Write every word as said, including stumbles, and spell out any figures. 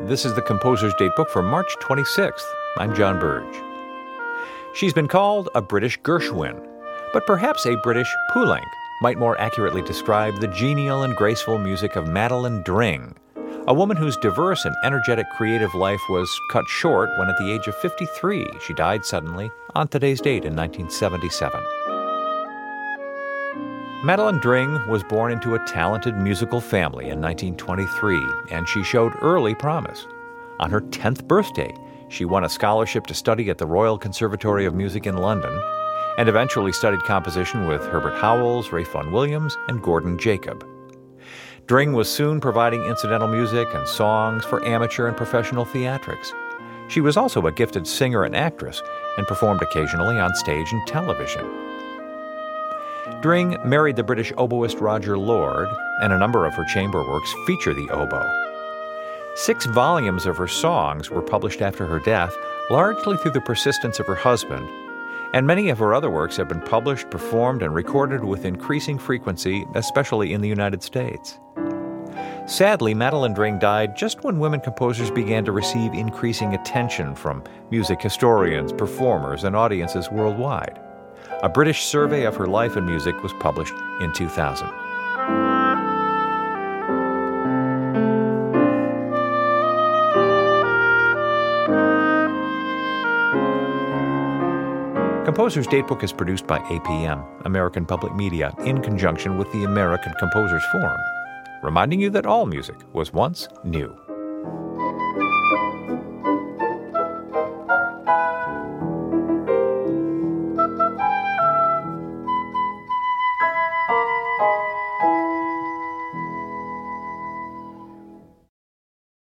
This is the Composer's Datebook for March twenty-sixth. I'm John Burge. She's been called a British Gershwin, but perhaps a British Poulenc might more accurately describe the genial and graceful music of Madeleine Dring, a woman whose diverse and energetic creative life was cut short when at the age of fifty-three she died suddenly on today's date in nineteen seventy-seven. Madeleine Dring was born into a talented musical family in nineteen twenty-three, and she showed early promise. On her tenth birthday, she won a scholarship to study at the Royal Conservatory of Music in London, and eventually studied composition with Herbert Howells, Ralph Vaughan Williams, and Gordon Jacob. Dring was soon providing incidental music and songs for amateur and professional theatrics. She was also a gifted singer and actress, and performed occasionally on stage and television. Dring married the British oboist Roger Lord, and a number of her chamber works feature the oboe. Six volumes of her songs were published after her death, largely through the persistence of her husband, and many of her other works have been published, performed, and recorded with increasing frequency, especially in the United States. Sadly, Madeleine Dring died just when women composers began to receive increasing attention from music historians, performers, and audiences worldwide. A British survey of her life and music was published in two thousand. Composer's Datebook is produced by A P M, American Public Media, in conjunction with the American Composers Forum, reminding you that all music was once new.